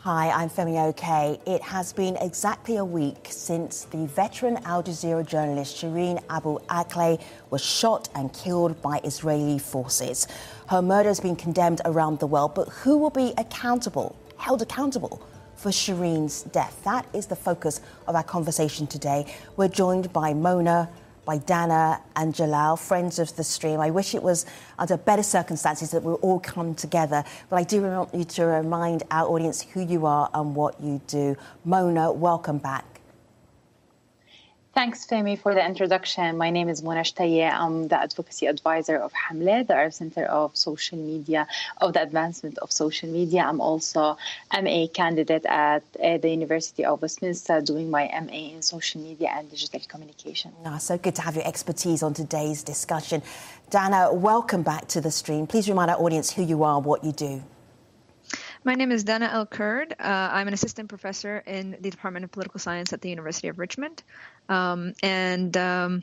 Hi, I'm Femi Oke. It has been exactly a week since the veteran Al Jazeera journalist Shireen Abu Akleh was shot and killed by Israeli forces. Her murder has been condemned around the world, but who will be held accountable for Shireen's death? That is the focus of our conversation today. We're joined by Mona, by Dana and Jalal, friends of the stream. I wish it was under better circumstances that we all come together, but I do want you to remind our audience who you are and what you do. Mona, welcome back. Thanks, Femi, for the introduction. My name is Mona Shtaye. I'm the advocacy advisor of Hamle, the Arab Center of Social Media, of the Advancement of Social Media. I'm also MA candidate at the University of Westminster, doing my MA in Social Media and Digital Communication. So good to have your expertise on today's discussion. Dana, welcome back to the stream. Please remind our audience who you are and what you do. My name is Dana El-Kurd. I'm an assistant professor in the Department of Political Science at the University of Richmond. Unfortunately,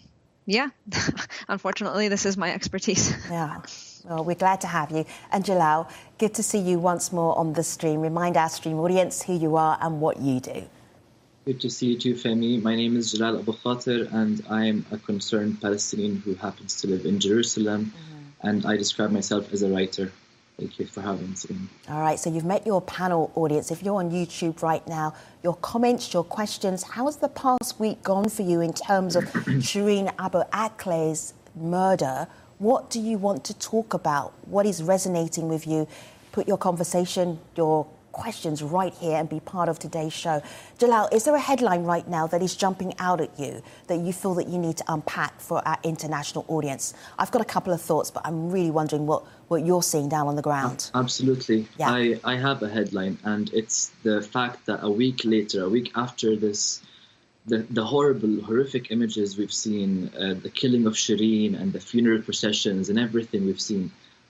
this is my expertise. Yeah, well, we're glad to have you. And Jalal, good to see you once more on the stream. Remind our stream audience who you are and what you do. Good to see you too, Femi. My name is Jalal Abu Khater, and I'm a concerned Palestinian who happens to live in Jerusalem. And I describe myself as a writer. Thank you for having us in. All right, so you've met your panel audience. If you're on YouTube right now, your comments, your questions, how has the past week gone for you in terms of Shireen Abu Akleh's murder? What do you want to talk about? What is resonating with you? Put your conversation, your questions right here and be part of today's show. Jalal, is there a headline right now that is jumping out at you that you feel that you need to unpack for our international audience? I've got a couple of thoughts, but I'm really wondering what you're seeing down on the ground. Absolutely. Yeah. I have a headline, and it's the fact that a week after this, the horrific images we've seen, the killing of Shireen and the funeral processions and everything we've seen,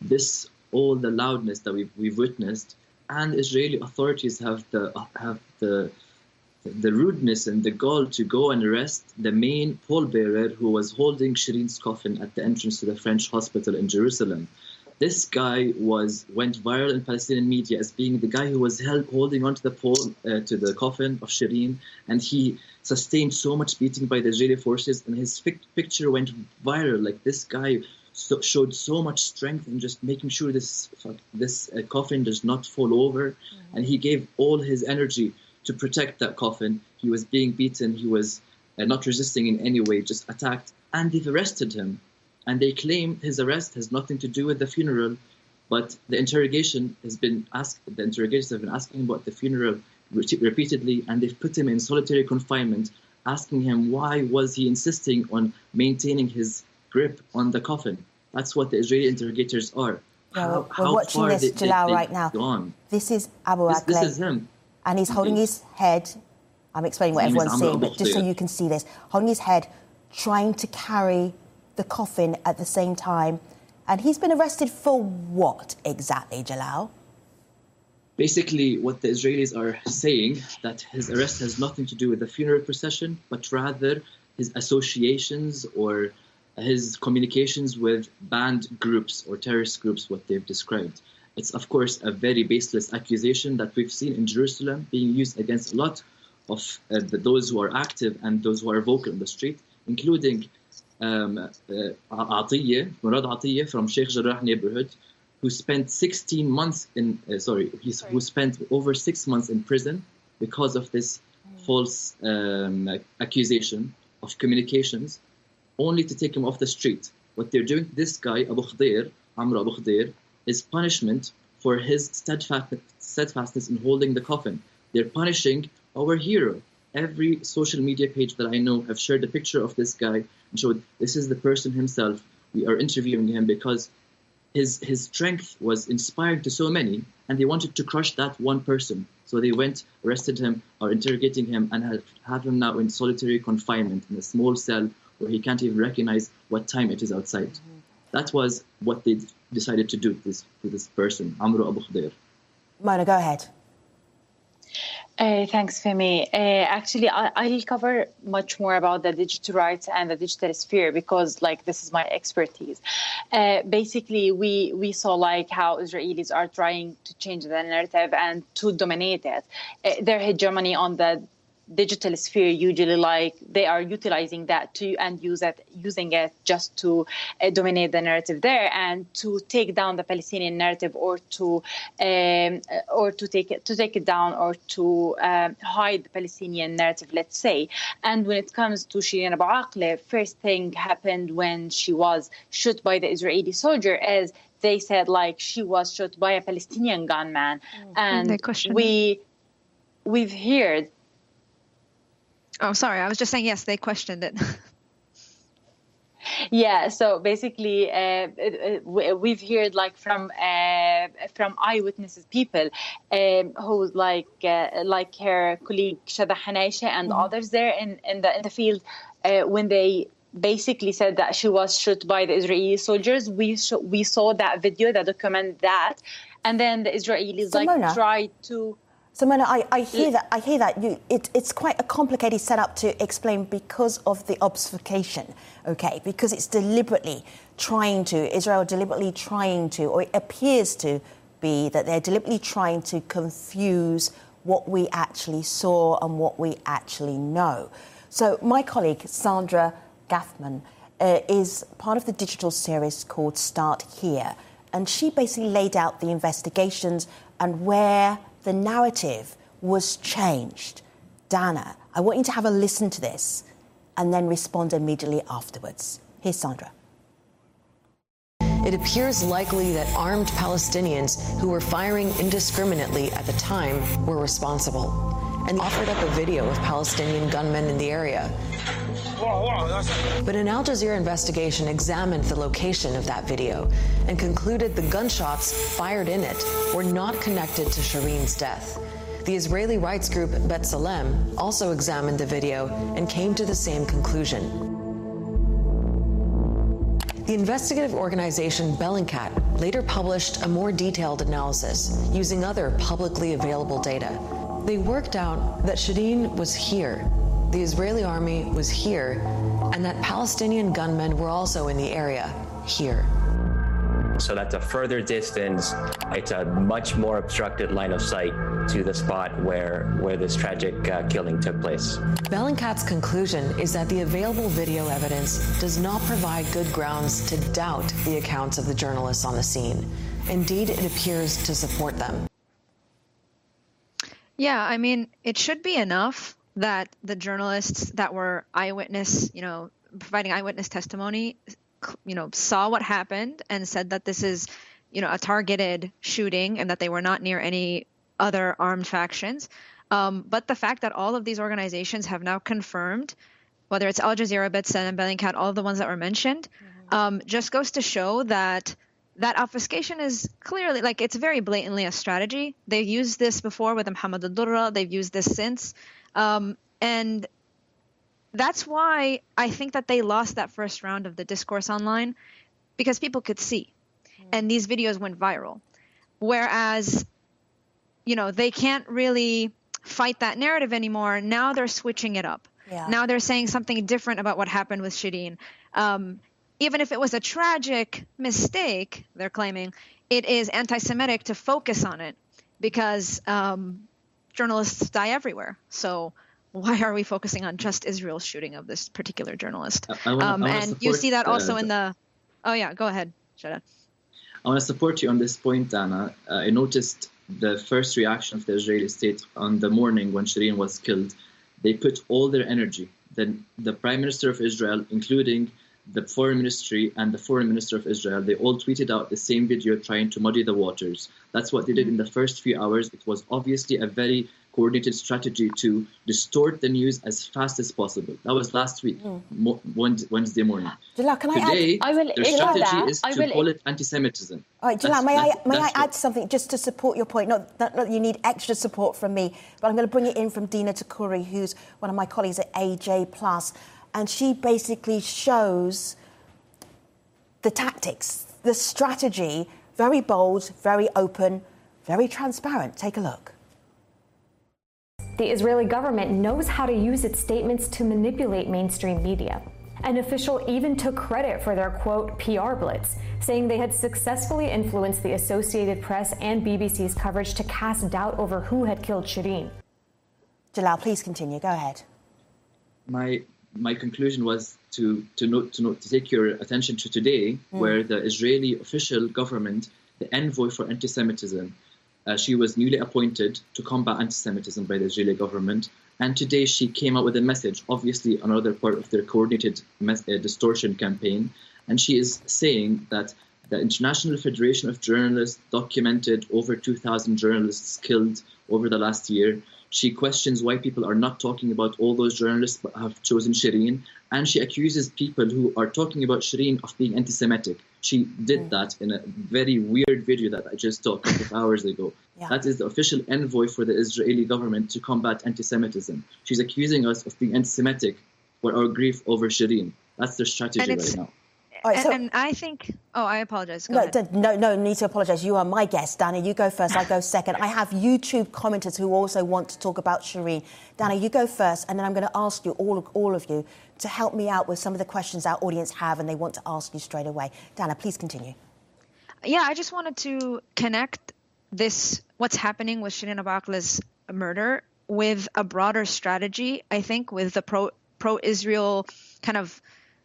all the loudness that we've witnessed, and Israeli authorities have the rudeness and the gall to go and arrest the main pallbearer who was holding Shireen's coffin at the entrance to the French hospital in Jerusalem. This guy went viral in Palestinian media as being the guy who was holding onto the pole to the coffin of Shireen, and he sustained so much beating by the Israeli forces, and his picture went viral. Like, this guy showed so much strength in just making sure this coffin does not fall over, and he gave all his energy to protect that coffin. He was being beaten, he was not resisting in any way, just attacked, and they've arrested him. And they claim his arrest has nothing to do with the funeral, but the interrogators have been asking about the funeral repeatedly, and they've put him in solitary confinement, asking him why was he insisting on maintaining his grip on the coffin. That's what the Israeli interrogators are. Yeah, we're watching this, Jalal, right now. This is Abu Akleh. This is him. And he's holding his head. I'm explaining what everyone's seeing, but just so you can see this. Holding his head, trying to carry the coffin at the same time. And he's been arrested for what exactly, Jalal? Basically, what the Israelis are saying, that his arrest has nothing to do with the funeral procession, but rather his associations or his communications with banned groups or terrorist groups, what they've described. It's, of course, a very baseless accusation that we've seen in Jerusalem being used against a lot of those who are active and those who are vocal in the street, including Murad Atiyeh from Sheikh Jarrah neighborhood, who spent who spent over 6 months in prison because of this false accusation of communications, only to take him off the street. What they're doing, this guy, Amr Abu Khadir, is punishment for his steadfastness in holding the coffin. They're punishing our hero. Every social media page that I know have shared a picture of this guy and showed this is the person himself. We are interviewing him because his strength was inspiring to so many, and they wanted to crush that one person. So they went, arrested him, are interrogating him, and have him now in solitary confinement in a small cell where he can't even recognize what time it is outside. That was what they decided to do to this person, Amr Abu Khadir. Mona, go ahead. Thanks, Femi. Actually, I'll cover much more about the digital rights and the digital sphere because, this is my expertise. Basically, we saw how Israelis are trying to change the narrative and to dominate it. Their hegemony on the digital sphere usually they are utilizing that and using it just to dominate the narrative there and to take down the Palestinian narrative or to take it down or to hide the Palestinian narrative, let's say. And when it comes to Shireen Abu Akleh, first thing happened when she was shot by the Israeli soldier is they said she was shot by a Palestinian gunman, and we've heard. Oh, sorry. I was just saying, yes, they questioned it. Yeah. So basically, we've heard from eyewitnesses, people who like her colleague Shada Hanaisha and others there in the field when they basically said that she was shot by the Israeli soldiers. We saw that video that documented that, and then the Israelis tried to. So, Mona, I hear that. It's quite a complicated setup to explain because of the obfuscation, okay? Because it's Israel deliberately trying to, or it appears to be that they're deliberately trying to confuse what we actually saw and what we actually know. So my colleague, Sandra Gaffman, is part of the digital series called Start Here. And she basically laid out the investigations and where the narrative was changed. Dana, I want you to have a listen to this and then respond immediately afterwards. Here's Sandra. It appears likely that armed Palestinians who were firing indiscriminately at the time were responsible and offered up a video of Palestinian gunmen in the area. But an Al Jazeera investigation examined the location of that video and concluded the gunshots fired in it were not connected to Shireen's death. The Israeli rights group B'Tselem also examined the video and came to the same conclusion. The investigative organization Bellingcat later published a more detailed analysis using other publicly available data. They worked out that Shireen was here, the Israeli army was here, and that Palestinian gunmen were also in the area, here. So that's a further distance. It's a much more obstructed line of sight to the spot where this tragic killing took place. Bellingcat's conclusion is that the available video evidence does not provide good grounds to doubt the accounts of the journalists on the scene. Indeed, it appears to support them. Yeah, I mean, it should be enough that the journalists that were providing eyewitness testimony, saw what happened and said that this is, a targeted shooting and that they were not near any other armed factions. But the fact that all of these organizations have now confirmed, whether it's Al Jazeera, B'Tselem, Bellingcat, all of the ones that were mentioned, just goes to show that obfuscation is clearly, it's very blatantly a strategy. They've used this before with Mohammed al-Durra. They've used this since. And that's why I think that they lost that first round of the discourse online, because people could see. And these videos went viral. Whereas, they can't really fight that narrative anymore. Now they're switching it up. Yeah. Now they're saying something different about what happened with Shireen. Even if it was a tragic mistake, they're claiming, it is anti-Semitic to focus on it because journalists die everywhere. So why are we focusing on just Israel's shooting of this particular journalist? And you see that also in the... Oh, yeah, go ahead, Shada. I want to support you on this point, Dana. I noticed the first reaction of the Israeli state on the morning when Shireen was killed. They put all their energy. Then the Prime Minister of Israel, including the Foreign Ministry and the Foreign Minister of Israel, they all tweeted out the same video trying to muddy the waters. That's what they did in the first few hours. It was obviously a very coordinated strategy to distort the news as fast as possible. That was last week, Wednesday morning. Jalal, can Today, I add? Their strategy is to call it anti-Semitism. All right, Jalal, may I add something just to support your point? Not that you need extra support from me, but I'm going to bring it in from Dina Takuri, who's one of my colleagues at AJ+. And she basically shows the tactics, the strategy, very bold, very open, very transparent. Take a look. The Israeli government knows how to use its statements to manipulate mainstream media. An official even took credit for their, quote, PR blitz, saying they had successfully influenced the Associated Press and BBC's coverage to cast doubt over who had killed Shireen. Jalal, please continue. Go ahead. My conclusion was to take your attention to today, where the Israeli official government, the envoy for anti-Semitism, she was newly appointed to combat anti-Semitism by the Israeli government. And today she came out with a message, obviously another part of their coordinated distortion campaign. And she is saying that the International Federation of Journalists documented over 2,000 journalists killed over the last year. She questions why people are not talking about all those journalists but have chosen Shireen. And she accuses people who are talking about Shireen of being anti-Semitic. She did that in a very weird video that I just saw a couple of hours ago. Yeah. That is the official envoy for the Israeli government to combat anti-Semitism. She's accusing us of being anti-Semitic for our grief over Shireen. That's their strategy right now. Right, and I think, I apologize. Go ahead. No need to apologize. You are my guest. Dana, you go first. I go second. I have YouTube commenters who also want to talk about Shireen. Dana, you go first, and then I'm going to ask you, all of you, to help me out with some of the questions our audience have, and they want to ask you straight away. Dana, please continue. Yeah, I just wanted to connect what's happening with Shireen Abu Akleh's murder with a broader strategy, I think, with the pro-Israel kind of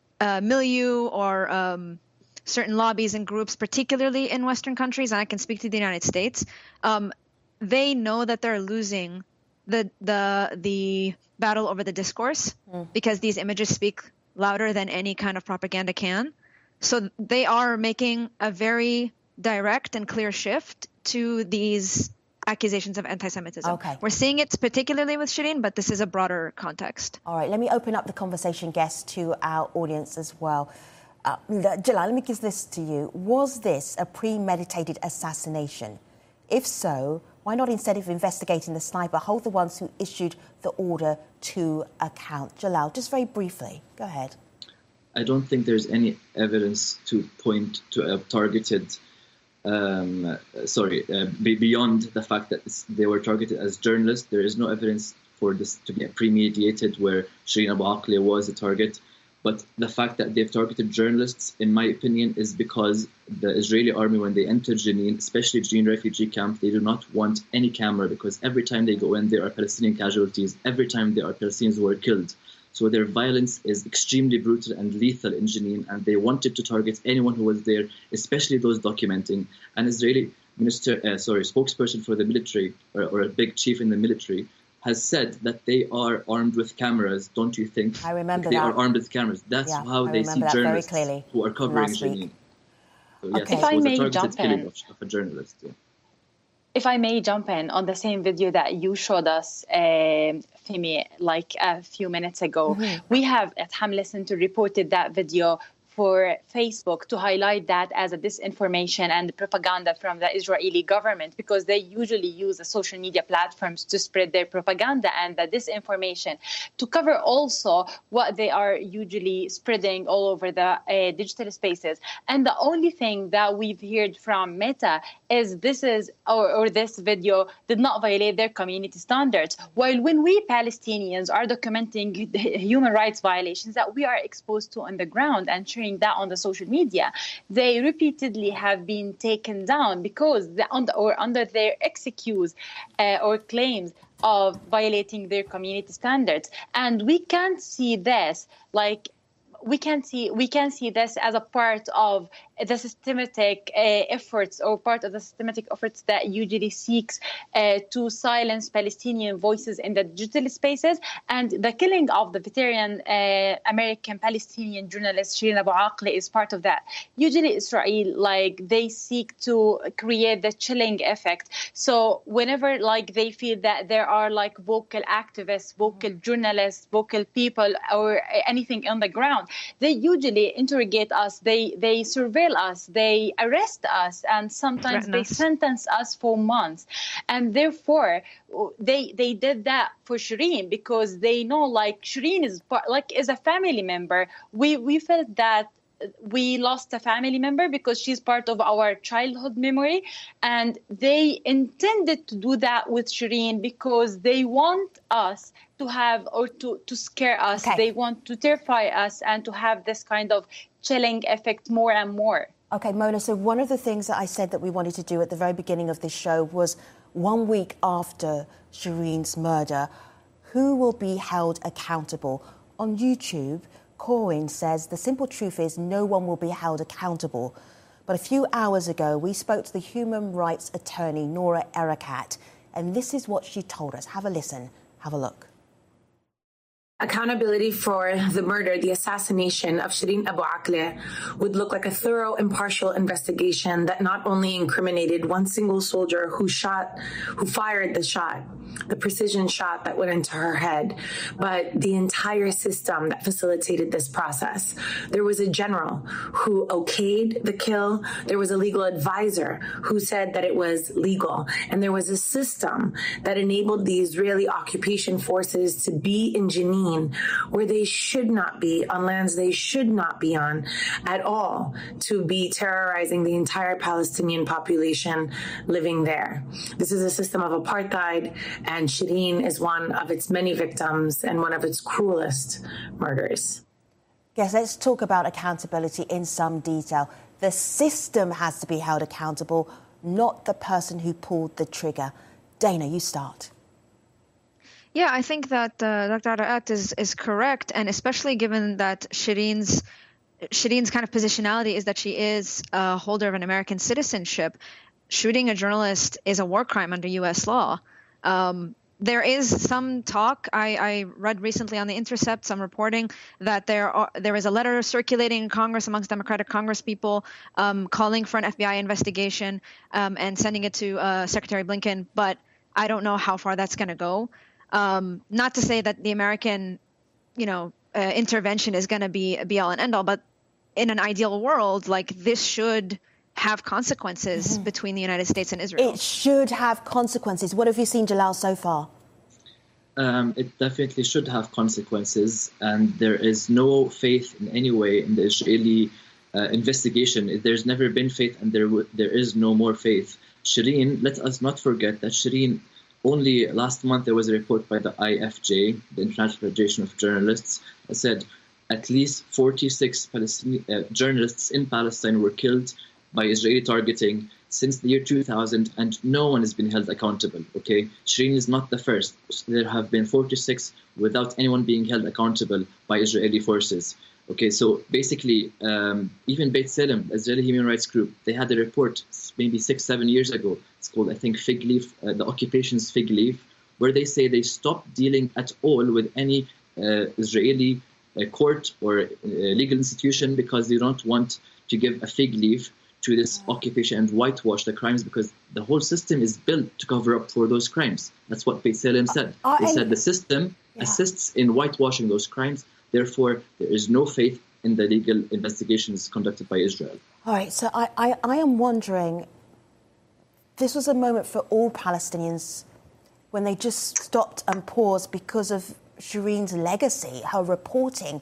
milieu or certain lobbies and groups, particularly in Western countries, and I can speak to the United States. They know that they're losing the battle over the discourse because these images speak louder than any kind of propaganda can. So they are making a very direct and clear shift to these accusations of anti-Semitism. Okay. We're seeing it particularly with Shireen, but this is a broader context. All right, let me open up the conversation, guests, to our audience as well. Jalal, let me give this to you. Was this a premeditated assassination? If so, why not, instead of investigating the sniper, hold the ones who issued the order to account? Jalal, just very briefly, go ahead. I don't think there's any evidence to point to a targeted beyond the fact that they were targeted as journalists. There is no evidence for this to be premeditated where Shireen Abu Akleh was a target. But the fact that they've targeted journalists, in my opinion, is because the Israeli army, when they enter Jenin, especially Jenin refugee camp, they do not want any camera, because every time they go in, there are Palestinian casualties. Every time there are Palestinians who are killed. So their violence is extremely brutal and lethal in Jenin, and they wanted to target anyone who was there, especially those documenting. An Israeli spokesperson for the military, or a big chief in the military, has said that they are armed with cameras. Don't you think? I remember they are armed with cameras. That's how they see journalists who are covering Jenin. So, yes, okay. If I may jump in, of a journalist. Yeah. If I may jump in on the same video that you showed us, Femi, like a few minutes ago, we have at Hamle Center reported that video for Facebook to highlight that as a disinformation and propaganda from the Israeli government, because they usually use the social media platforms to spread their propaganda and the disinformation, to cover also what they are usually spreading all over the digital spaces. And the only thing that we've heard from Meta is this video did not violate their community standards. While when we Palestinians are documenting the human rights violations that we are exposed to on the ground and sharing that on the social media, they repeatedly have been taken down because under their excuse or claims of violating their community standards. And we can't see this we can see this as a part of the systematic efforts, or part of the systematic efforts that usually seeks to silence Palestinian voices in the digital spaces. And the killing of the veteran American Palestinian journalist Shireen Abu Akleh is part of that. Usually Israel, they seek to create the chilling effect. So whenever they feel that there are vocal activists, vocal journalists, vocal people, or anything on the ground, they usually interrogate us, they surveil us, they arrest us, and sometimes they sentence us for months. And therefore, they did that for Shireen because they know Shireen is is a family member. We felt that we lost a family member because she's part of our childhood memory. And they intended to do that with Shireen because they want us to have, or to scare us. Okay. They want to terrify us and to have this kind of chilling effect more and more. Okay, Mona, so one of the things that I said that we wanted to do at the very beginning of this show was 1 week after Shireen's murder, who will be held accountable? On YouTube, Corwin says the simple truth is no one will be held accountable. But a few hours ago, we spoke to the human rights attorney, Noura Erakat, and this is what she told us. Have a listen, have a look. Accountability for the murder, the assassination of Shireen Abu Akleh would look like a thorough, impartial investigation that not only incriminated one single soldier who fired the shot, the precision shot that went into her head, but the entire system that facilitated this process. There was a general who okayed the kill. There was a legal advisor who said that it was legal. And there was a system that enabled the Israeli occupation forces to be in Jenin, where they should not be, on lands they should not be on at all, to be terrorizing the entire Palestinian population living there. This is a system of apartheid, and Shireen is one of its many victims and one of its cruelest murders. Yes, let's talk about accountability in some detail. The system has to be held accountable, not the person who pulled the trigger. Dana, you start. Yeah, I think that Dr. Erakat is correct, and especially given that Shireen's kind of positionality is that she is a holder of an American citizenship. Shooting a journalist is a war crime under U.S. law. There is some talk. I read recently on The Intercept some reporting that there is a letter circulating in Congress amongst Democratic Congresspeople calling for an FBI investigation and sending it to Secretary Blinken. But I don't know how far that's going to go. Not to say that the American, intervention is going to be all and end all, but in an ideal world, like this should have consequences between the United States and Israel. It should have consequences. What have you seen, Jalal, so far? It definitely should have consequences, and there is no faith in any way in the Israeli investigation. There's never been faith, and there is no more faith. Shireen, let us not forget that Shireen, only last month there was a report by the IFJ, the International Federation of Journalists, that said at least 46 journalists in Palestine were killed by Israeli targeting since the year 2000, and no one has been held accountable. Okay, Shireen is not the first. There have been 46 without anyone being held accountable by Israeli forces. Okay, so basically, even Beit Tselem, the Israeli human rights group, they had a report maybe 6-7 years ago. It's called, I think, Fig Leaf, the occupation's Fig Leaf, where they say they stopped dealing at all with any Israeli court or legal institution because they don't want to give a fig leaf to this occupation and whitewash the crimes, because the whole system is built to cover up for those crimes. That's what Beit Tselem said. They said the system assists in whitewashing those crimes. Therefore, there is no faith in the legal investigations conducted by Israel. All right, so I am wondering, this was a moment for all Palestinians when they just stopped and paused because of Shireen's legacy, her reporting.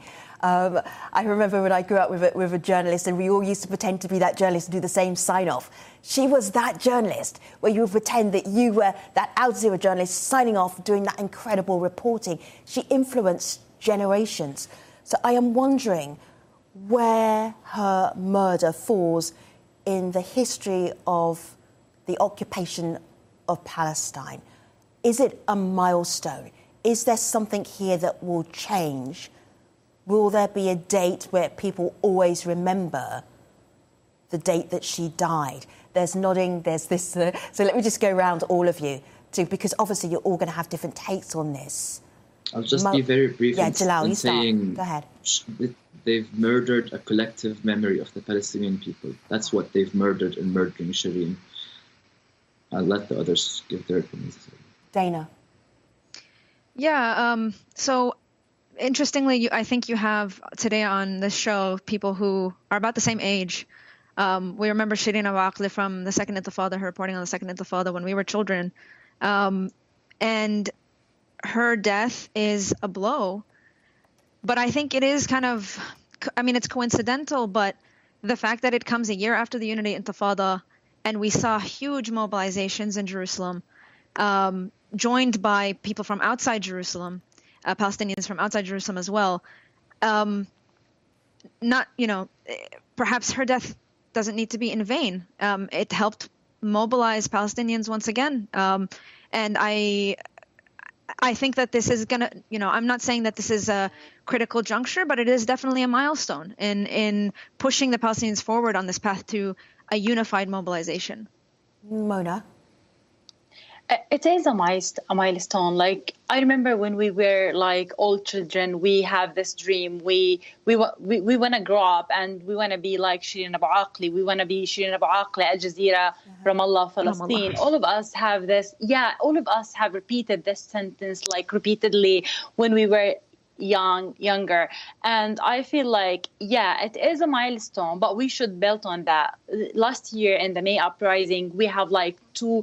I remember when I grew up with a journalist, and we all used to pretend to be that journalist and do the same sign-off. She was that journalist where you would pretend that you were that Al Jazeera journalist signing off, doing that incredible reporting. She influenced generations. So I am wondering where her murder falls in the history of the occupation of Palestine. Is it a milestone? Is there something here that will change? Will there be a date where people always remember the date that she died? There's nodding, there's this. So let me just go around all of you, because obviously you're all going to have different takes on this. I'll just be very brief Jalal, in you saying Go ahead. They've murdered a collective memory of the Palestinian people. That's what they've murdered in murdering Shireen. I'll let the others give their opinions. Dana. Yeah, so interestingly, I think you have today on this show people who are about the same age. We remember Shireen Abu Akleh from the Second Intifada, her reporting on the Second Intifada when we were children. And her death is a blow. But I think it is kind of it's coincidental, but the fact that it comes a year after the Unity Intifada, and we saw huge mobilizations in Jerusalem, joined by people from outside Jerusalem, Palestinians from outside Jerusalem as well. Perhaps her death doesn't need to be in vain. It helped mobilize Palestinians once again. And I think that this is going to, I'm not saying that this is a critical juncture, but it is definitely a milestone in pushing the Palestinians forward on this path to a unified mobilization. Mona? It is a milestone. Like, I remember when we were like all children, we have this dream. We want to grow up and we want to be like Shireen Abu Akleh. We want to be Shireen Abu Akleh, Al Jazeera, Ramallah, Palestine. All of us have this. Yeah, all of us have repeated this sentence like repeatedly when we were younger. And I feel like, yeah, it is a milestone, but we should build on that. Last year in the May uprising, we have like 2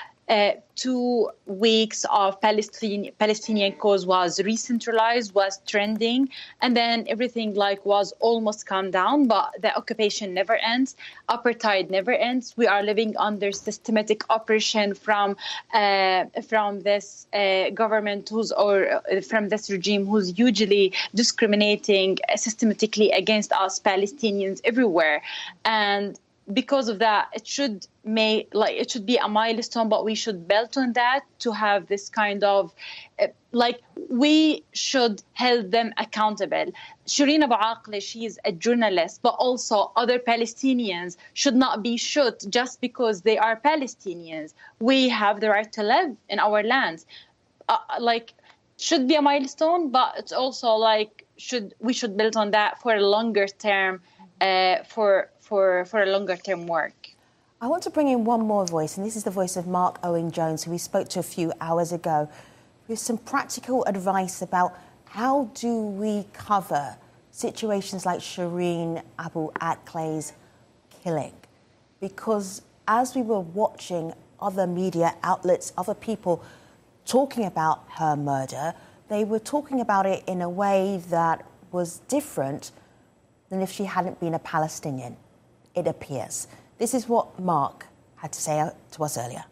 weeks of Palestinian cause was re-centralized, was trending, and then everything like was almost calmed down, but the occupation never ends. Apartheid never ends. We are living under systematic oppression from this government from this regime who's hugely discriminating systematically against us Palestinians everywhere. And because of that, it should be a milestone, but we should build on that to have this kind of we should hold them accountable. Shireen Abu Akleh, she is a journalist, but also other Palestinians should not be shot just because they are Palestinians. We have the right to live in our lands. Should be a milestone, but it's also we should build on that for a longer term, for a longer term work. I want to bring in one more voice, and this is the voice of Mark Owen Jones, who we spoke to a few hours ago, with some practical advice about how do we cover situations like Shireen Abu Akleh's killing. Because as we were watching other media outlets, other people talking about her murder, they were talking about it in a way that was different than if she hadn't been a Palestinian, it appears. This is what Mark had to say to us earlier.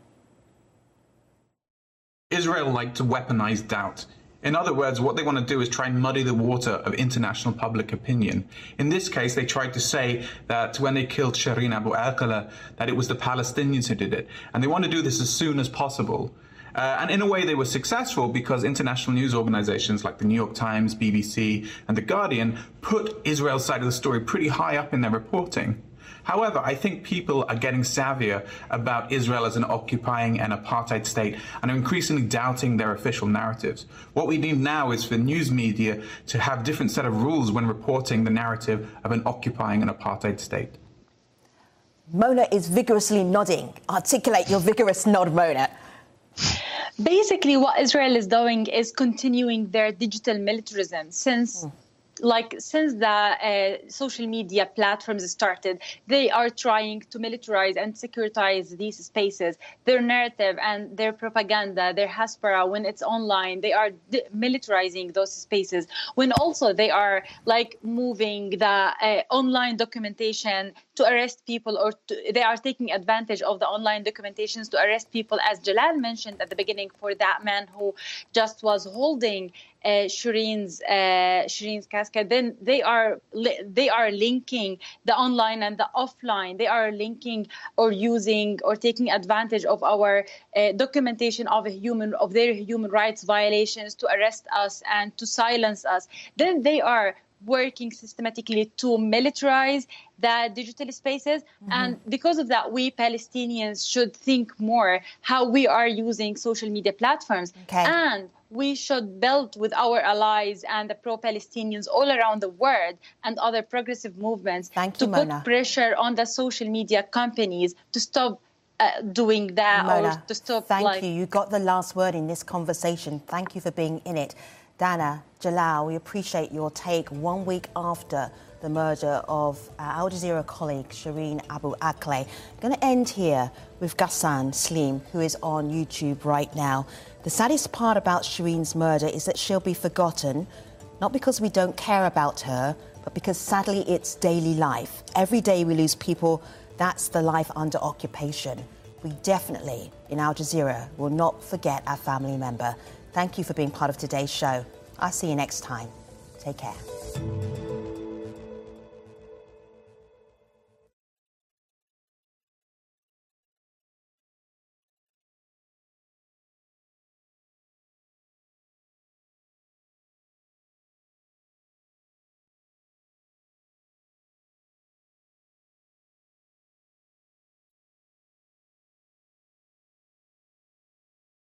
Israel like to weaponize doubt. In other words, what they want to do is try and muddy the water of international public opinion. In this case, they tried to say that when they killed Shireen Abu Akleh, that it was the Palestinians who did it. And they want to do this as soon as possible. And in a way, they were successful because international news organizations like the New York Times, BBC, and The Guardian put Israel's side of the story pretty high up in their reporting. However, I think people are getting savvier about Israel as an occupying and apartheid state and are increasingly doubting their official narratives. What we need now is for news media to have a different set of rules when reporting the narrative of an occupying and apartheid state. Mona is vigorously nodding. Articulate your vigorous nod, Mona. Basically, what Israel is doing is continuing their digital militarism since the social media platforms started. They are trying to militarize and securitize these spaces. Their narrative and their propaganda, their Hasbara, when it's online, they are militarizing those spaces. When also they are moving the online documentation to arrest people, or they are taking advantage of the online documentations to arrest people, as Jalal mentioned at the beginning, for that man who just was holding Shireen's casket. Then they are linking the online and the offline. They are linking or using or taking advantage of our documentation of their human rights violations to arrest us and to silence us. Then they are working systematically to militarize the digital spaces. And because of that, we Palestinians should think more how we are using social media platforms. And we should build with our allies and the pro-Palestinians all around the world and other progressive movements to put pressure on the social media companies to stop doing that, Mona, or to stop. Thank you. You got the last word in this conversation. Thank you for being in it. Dana, Jalal, we appreciate your take 1 week after the murder of our Al Jazeera colleague Shireen Abu Akleh. I'm going to end here with Ghassan Slim, who is on YouTube right now. The saddest part about Shireen's murder is that she'll be forgotten, Not because we don't care about her, but because sadly it's daily life. Every day we lose people. That's the life under occupation. We definitely, in Al Jazeera, will not forget our family member. Thank you for being part of today's show. I'll see you next time. Take care.